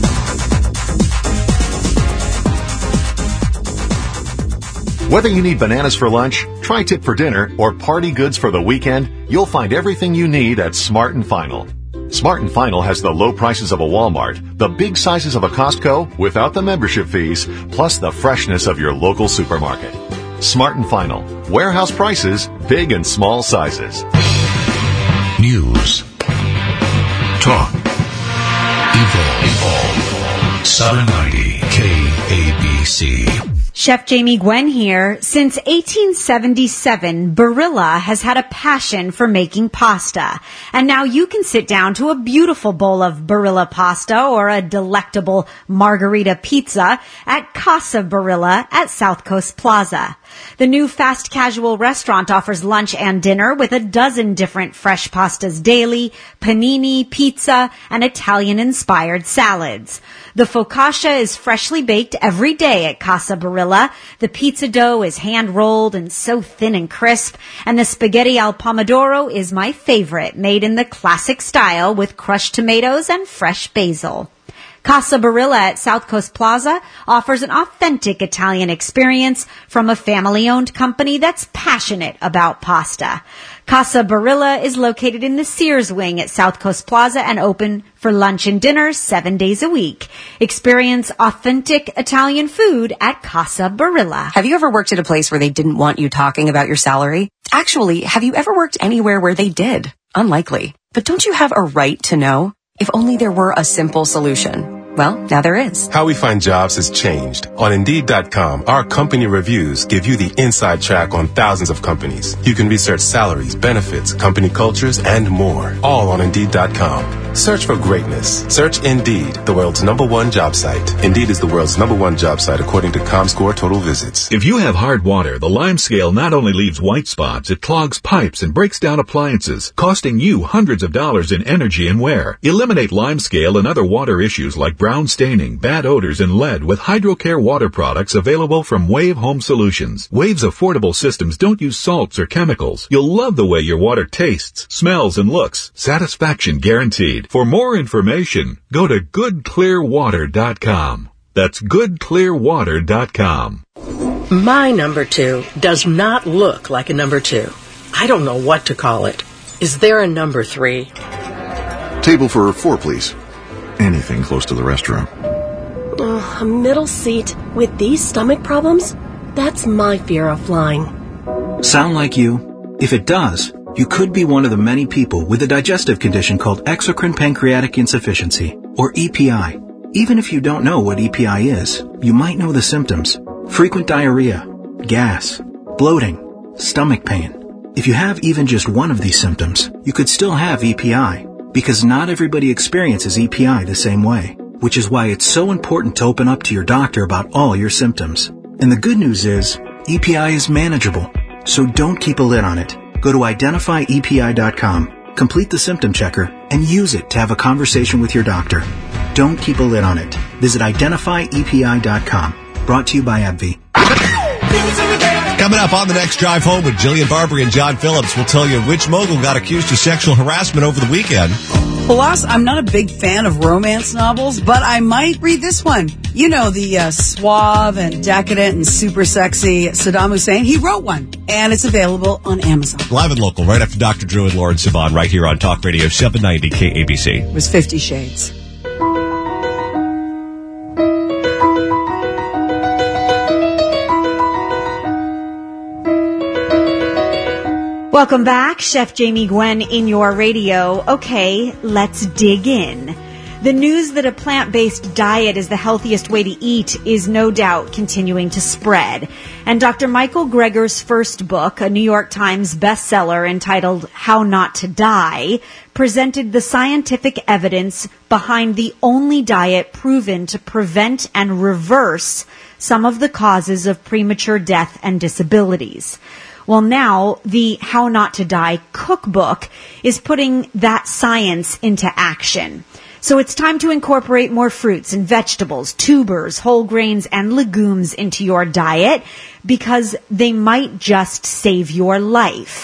Whether you need bananas for lunch, tri-tip for dinner, or party goods for the weekend, you'll find everything you need at Smart and Final. Smart and Final has the low prices of a Walmart, the big sizes of a Costco without the membership fees, plus the freshness of your local supermarket. Smart and Final. Warehouse prices, big and small sizes.
News. Talk. Evolve. Evolve. seven ninety K A B C.
Chef Jamie Gwen here. Since eighteen seventy-seven, Barilla has had a passion for making pasta. And now you can sit down to a beautiful bowl of Barilla pasta or a delectable margarita pizza at Casa Barilla at South Coast Plaza. The new fast casual restaurant offers lunch and dinner with a dozen different fresh pastas daily, panini, pizza, and Italian-inspired salads. The focaccia is freshly baked every day at Casa Barilla. The pizza dough is hand-rolled and so thin and crisp. And the spaghetti al pomodoro is my favorite, made in the classic style with crushed tomatoes and fresh basil. Casa Barilla at South Coast Plaza offers an authentic Italian experience from a family-owned company that's passionate about pasta. Casa Barilla is located in the Sears Wing at South Coast Plaza and open for lunch and dinner seven days a week. Experience authentic Italian food at Casa Barilla.
Have you ever worked at a place where they didn't want you talking about your salary? Actually, have you ever worked anywhere where they did? Unlikely. But don't you have a right to know? If only there were a simple solution. Well, now there is.
How we find jobs has changed. On Indeed dot com, our company reviews give you the inside track on thousands of companies. You can research salaries, benefits, company cultures, and more. All on Indeed dot com. Search for greatness. Search Indeed, the world's number one job site. Indeed is the world's number one job site according to ComScore total visits.
If you have hard water, the Lime Scale not only leaves white spots, it clogs pipes and breaks down appliances, costing you hundreds of dollars in energy and wear. Eliminate Lime Scale and other water issues like brown staining, bad odors, and lead with HydroCare water products available from Wave Home Solutions. Wave's affordable systems don't use salts or chemicals. You'll love the way your water tastes, smells, and looks. Satisfaction guaranteed. For more information, go to good clear water dot com. That's good clear water dot com.
My number two does not look like a number two. I don't know what to call it. Is there a number three?
Table for four, please. Anything close to the restroom.
Oh, a middle seat with these stomach problems? That's my fear of flying.
Sound like you? If it does, you could be one of the many people with a digestive condition called exocrine pancreatic insufficiency, or E P I. Even if you don't know what E P I is, you might know the symptoms. Frequent diarrhea, gas, bloating, stomach pain. If you have even just one of these symptoms, you could still have E P I, because not everybody experiences E P I the same way, which is why it's so important to open up to your doctor about all your symptoms. And the good news is, E P I is manageable, so don't keep a lid on it. Go to identify E P I dot com, complete the symptom checker, and use it to have a conversation with your doctor. Don't keep a lid on it. Visit identify E P I dot com. Brought to you by AbbVie.
Coming up on the next drive home with Jillian Barbery and John Phillips, we'll tell you which mogul got accused of sexual harassment over the weekend.
Plus, I'm not a big fan of romance novels, but I might read this one. You know, the uh, suave and decadent and super sexy Saddam Hussein. He wrote one, and it's available on Amazon.
Live and local, right after Doctor Drew and Lauren Sivan, right here on Talk Radio seven ninety K A B C.
It was Fifty Shades.
Welcome back. Chef Jamie Gwen in your radio. Okay, let's dig in. The news that a plant-based diet is the healthiest way to eat is no doubt continuing to spread. And Doctor Michael Greger's first book, a New York Times bestseller entitled How Not to Die, presented the scientific evidence behind the only diet proven to prevent and reverse some of the causes of premature death and disabilities. Well, now the How Not to Die cookbook is putting that science into action. So it's time to incorporate more fruits and vegetables, tubers, whole grains, and legumes into your diet because they might just save your life.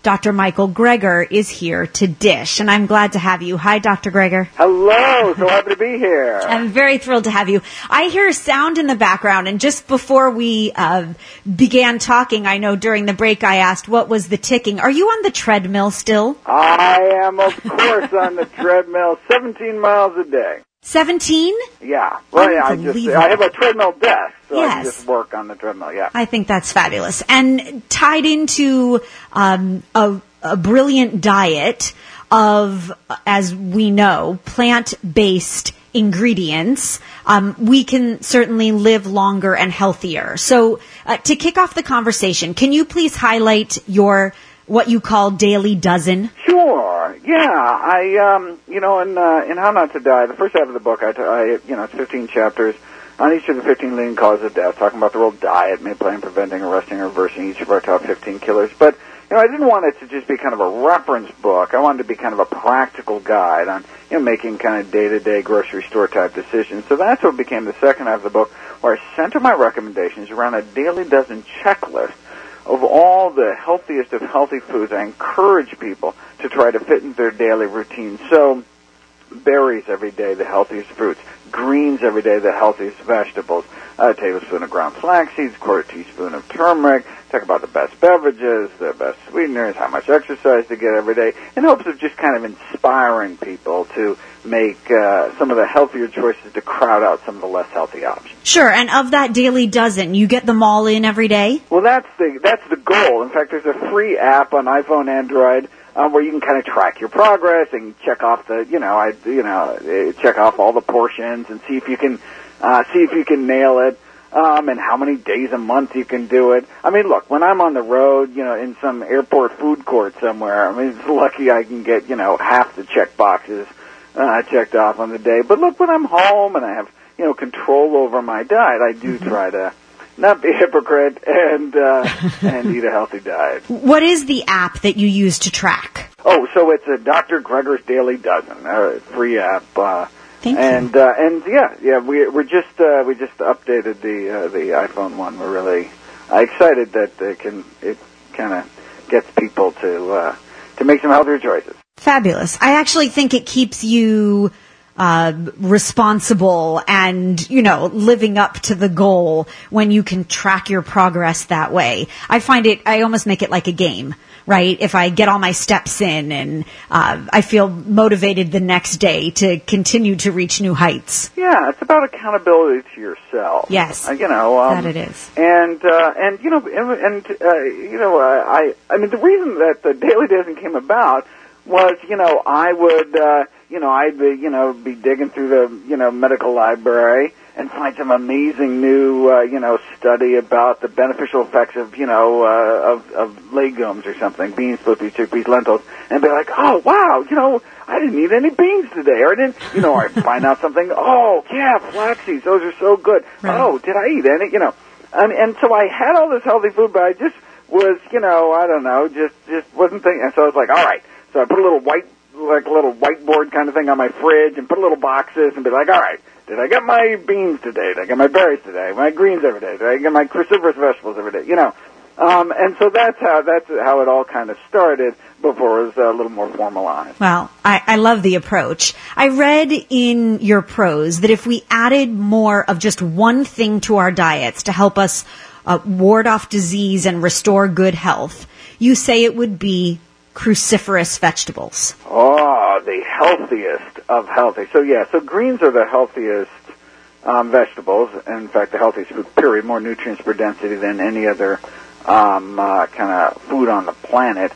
Doctor Michael Greger is here to dish, and I'm glad to have you. Hi, Doctor Greger.
Hello, so happy to be here.
I'm very thrilled to have you. I hear sound in the background, and just before we uh, began talking, I know during the break I asked what was the ticking. Are you on the treadmill still?
I am, of course, on the treadmill, seventeen miles a day.
seventeen?
Yeah. Well, yeah, I just I have a treadmill desk, so
yes.
I can just work on the treadmill, yeah.
I think that's fabulous. And tied into um, a, a brilliant diet of, as we know, plant-based ingredients, um, we can certainly live longer and healthier. So uh, to kick off the conversation, can you please highlight your what you call daily dozen?
Sure. Yeah. I, um, you know, in uh, in How Not to Die, the first half of the book, I, t- I, you know, it's fifteen chapters on each of the fifteen leading causes of death, talking about the role diet may play in preventing, arresting, or reversing each of our top fifteen killers. But you know, I didn't want it to just be kind of a reference book. I wanted to be kind of a practical guide on, you know, making kind of day-to-day grocery store type decisions. So that's what became the second half of the book, where I center my recommendations around a daily dozen checklist of all the healthiest of healthy foods. I encourage people to try to fit into their daily routine. So, berries every day, the healthiest fruits. Greens every day, the healthiest vegetables. A tablespoon of ground flax seeds, quarter teaspoon of turmeric. Talk about the best beverages, the best sweeteners, how much exercise to get every day, in hopes of just kind of inspiring people to make uh, some of the healthier choices to crowd out some of the less healthy options.
Sure, and of that daily dozen, you get them all in every day?
Well, that's the that's the goal. In fact, there's a free app on iPhone, Android, um, where you can kind of track your progress and check off the, you know, I, you know, check off all the portions and see if you can, uh, see if you can nail it. Um, and how many days a month you can do it. I mean, look, when I'm on the road, you know, in some airport food court somewhere, I mean, it's lucky I can get, you know, half the check boxes uh, checked off on the day. But look, when I'm home and I have, you know, control over my diet, I do
Mm-hmm.
try to not be a hypocrite and uh, and eat a healthy diet.
What is the app that you use to track?
Oh, so it's a Doctor Greger's Daily Dozen, a free app. Uh,
Thank
and
you.
Uh, and yeah, yeah, we we're just uh, we just updated the uh, the iPhone one. We're really uh, excited that it can it kind of gets people to uh, to make some healthier choices.
Fabulous. I actually think it keeps you uh responsible and, you know, living up to the goal when you can track your progress that way. I find it, I almost make it like a game, right? If I get all my steps in and uh I feel motivated the next day to continue to reach new heights.
Yeah, it's about accountability to yourself.
Yes.
Uh, you know, um,
that it is.
And uh, and you know, and, and uh, you know, uh, I I mean, the reason that the Daily Dozen came about was, you know, I would, uh, you know, I'd be, you know, be digging through the, you know, medical library and find some amazing new, uh, you know, study about the beneficial effects of, you know, uh, of, of legumes or something, beans, split peas, chickpeas, lentils, and be like, oh, wow, you know, I didn't eat any beans today, or I didn't, you know, I find out something, oh, yeah, flax seeds, those are so good. Right. Oh, did I eat any, you know, and, and so I had all this healthy food, but I just was, you know, I don't know, just, just wasn't thinking, and so I was like, all right. So I put a little white, like a little whiteboard kind of thing on my fridge and put little boxes and be like, all right, did I get my beans today? Did I get my berries today? My greens every day? Did I get my cruciferous vegetables every day? You know, um, and so that's how that's how it all kind of started before it was a little more formalized.
Well, I, I love the approach. I read in your prose that if we added more of just one thing to our diets to help us uh, ward off disease and restore good health, you say it would be cruciferous vegetables.
Oh, the healthiest of healthy. So yeah, so greens are the healthiest um, vegetables. In fact, the healthiest food, period. More nutrients per density than any other um, uh, kind of food on the planet.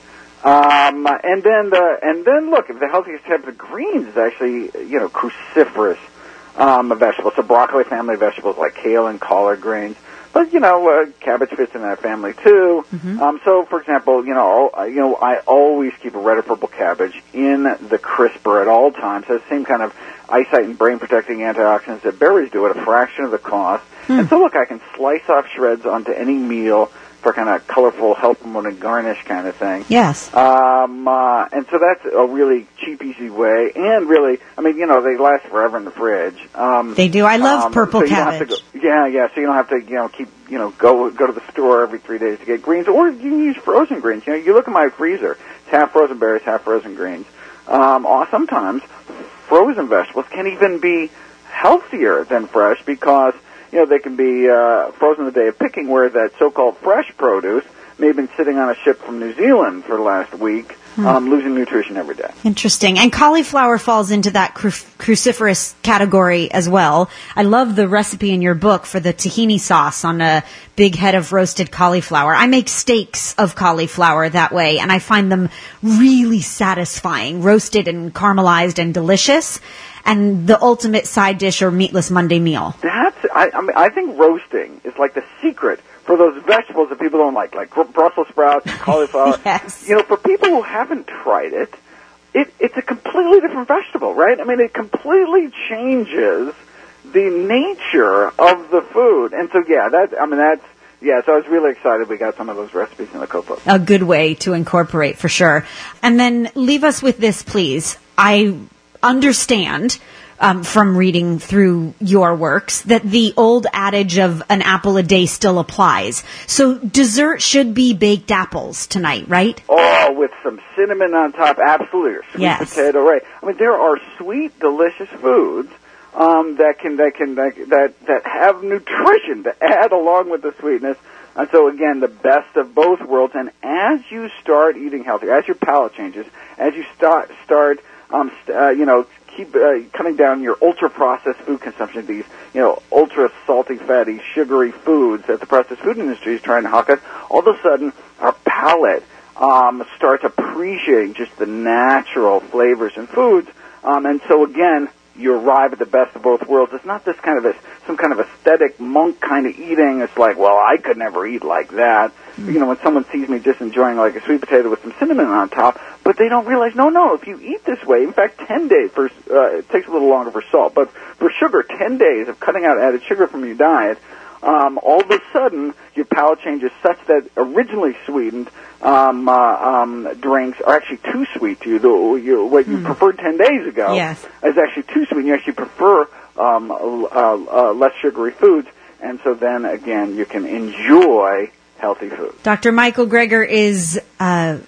Um, and then the and then look, the healthiest type of greens is actually, you know, cruciferous um, vegetables. So broccoli family vegetables like kale and collard greens. But, you know, uh, cabbage fits in that family, too. Mm-hmm. Um, so, for example, you know, you know, I always keep a red or purple cabbage in the crisper at all times. It has the same kind of eyesight and brain-protecting antioxidants that berries do at a fraction of the cost. Mm. And so, look, I can slice off shreds onto any meal for kind of colorful, health-promoting garnish kind of thing.
Yes.
Um, uh, and so that's a really cheap, easy way. And really, I mean, you know, they last forever in the fridge. Um,
they do. I love
um,
purple
so you
cabbage.
Don't have to go, Yeah, yeah. So you don't have to, you know, keep, you know, go go to the store every three days to get greens, or you can use frozen greens. You know, you look at my freezer; it's half frozen berries, half frozen greens. Um, or sometimes frozen vegetables can even be healthier than fresh because you know they can be uh, frozen the day of picking, where that so-called fresh produce may have been sitting on a ship from New Zealand for the last week. Um, losing nutrition every day.
Interesting. And cauliflower falls into that cru- cruciferous category as well. I love the recipe in your book for the tahini sauce on a big head of roasted cauliflower. I make steaks of cauliflower that way, and I find them really satisfying, roasted and caramelized and delicious, and the ultimate side dish or meatless Monday meal.
That's, I, I mean, I think roasting is like the secret for those vegetables that people don't like, like Brussels sprouts and cauliflower.
Yes.
You know, for people who haven't tried it, it, it's a completely different vegetable, right? I mean, it completely changes the nature of the food. And so, yeah, that, I mean, that's, yeah, so I was really excited we got some of those recipes in the cookbook.
A good way to incorporate, for sure. And then leave us with this, please. I understand Um, from reading through your works, that the old adage of an apple a day still applies. So dessert should be baked apples tonight, right?
Oh, with some cinnamon on top, absolutely. Or sweet
Yes.
potato, right? I mean, there are sweet, delicious foods um, that can that can that, that that have nutrition to add along with the sweetness. And so again, the best of both worlds. And as you start eating healthier, as your palate changes, as you start start um, st- uh, you know. keep uh, cutting down your ultra-processed food consumption, these, you know, ultra-salty, fatty, sugary foods that the processed food industry is trying to hawk us, all of a sudden our palate um, starts appreciating just the natural flavors in foods. Um, and so, again, you arrive at the best of both worlds. It's not this kind of a, some kind of aesthetic monk kind of eating. It's like, well, I could never eat like that. Mm. You know, when someone sees me just enjoying like a sweet potato with some cinnamon on top, but they don't realize, no, no, if you eat this way, in fact, ten days, for, uh, it takes a little longer for salt, but for sugar, ten days of cutting out added sugar from your diet, um, all of a sudden, your palate changes such that originally sweetened um, uh, um, drinks are actually too sweet to you. The, you what you mm. preferred ten days ago
yes.
is actually too sweet. You actually prefer um, uh, uh, less sugary foods, and so then, again, you can enjoy healthy food.
Doctor Michael Greger is uh,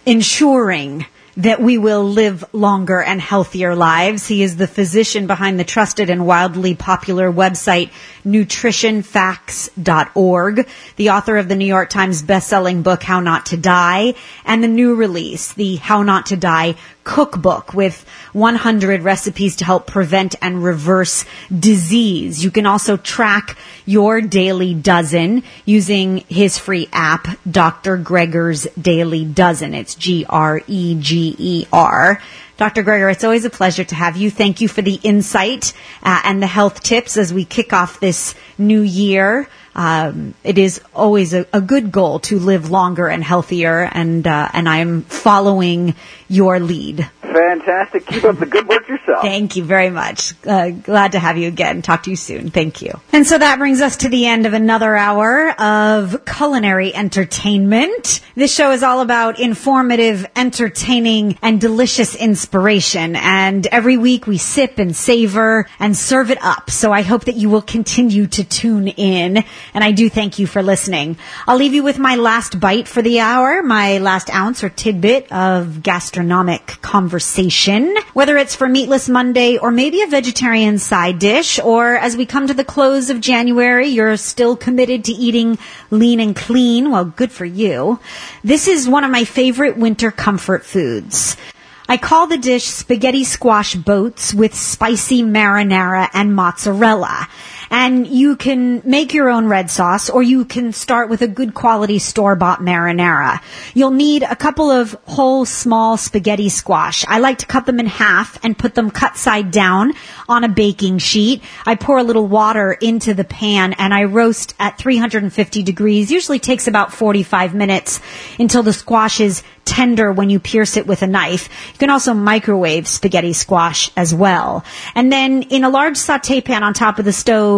ensuring that we will live longer and healthier lives. He is the physician behind the trusted and wildly popular website nutrition facts dot org, the author of the New York Times bestselling book How Not to Die, and the new release, the How Not to Die cookbook with one hundred recipes to help prevent and reverse disease. You can also track your daily dozen using his free app, Doctor Greger's Daily Dozen. It's G R E G E R. Doctor Greger, it's always a pleasure to have you. Thank you for the insight uh, and the health tips as we kick off this new year. Um, it is always a, a good goal to live longer and healthier, and uh, and I'm following your lead.
Fantastic. Keep up the good work yourself.
Thank you very much. Uh, glad to have you again. Talk to you soon. Thank you. And so that brings us to the end of another hour of culinary entertainment. This show is all about informative, entertaining, and delicious inspiration. And every week we sip and savor and serve it up. So I hope that you will continue to tune in. And I do thank you for listening. I'll leave you with my last bite for the hour, my last ounce or tidbit of gastronomic conversation. Whether it's for Meatless Monday or maybe a vegetarian side dish, or as we come to the close of January, you're still committed to eating lean and clean. Well, good for you. This is one of my favorite winter comfort foods. I call the dish spaghetti squash boats with spicy marinara and mozzarella. And you can make your own red sauce, or you can start with a good quality store-bought marinara. You'll need a couple of whole small spaghetti squash. I like to cut them in half and put them cut side down on a baking sheet. I pour a little water into the pan and I roast at three hundred fifty degrees. Usually takes about forty-five minutes until the squash is tender when you pierce it with a knife. You can also microwave spaghetti squash as well. And then in a large saute pan on top of the stove,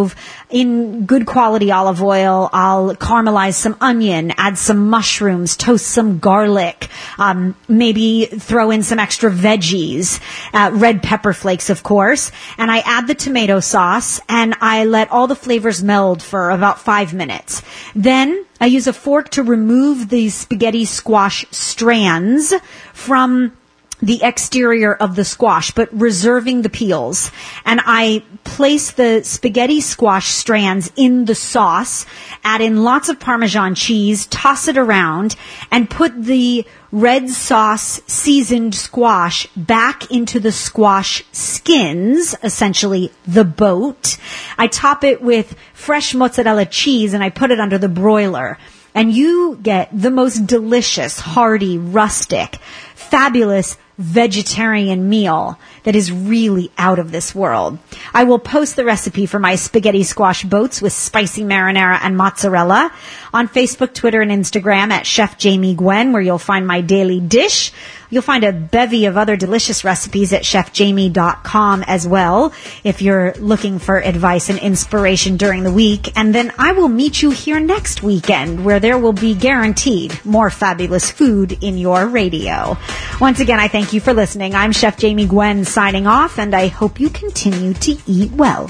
stove in good quality olive oil. I'll caramelize some onion, add some mushrooms, toast some garlic, um, maybe throw in some extra veggies, uh, red pepper flakes, of course, and I add the tomato sauce, and I let all the flavors meld for about five minutes. Then I use a fork to remove the spaghetti squash strands from the exterior of the squash, but reserving the peels. And I place the spaghetti squash strands in the sauce, add in lots of Parmesan cheese, toss it around, and put the red sauce seasoned squash back into the squash skins, essentially the boat. I top it with fresh mozzarella cheese, and I put it under the broiler. And you get the most delicious, hearty, rustic, fabulous vegetarian meal that is really out of this world. I will post the recipe for my spaghetti squash boats with spicy marinara and mozzarella on Facebook, Twitter, and Instagram at Chef Jamie Gwen, where you'll find my daily dish. You'll find a bevy of other delicious recipes at chef jamie dot com as well, if you're looking for advice and inspiration during the week. And then I will meet you here next weekend, where there will be guaranteed more fabulous food in your radio. Once again, I thank you for listening. I'm Chef Jamie Gwen signing off, and I hope you continue to eat well.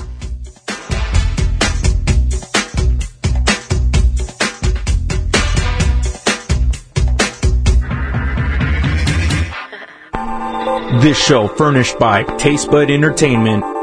This show furnished by Taste Bud Entertainment.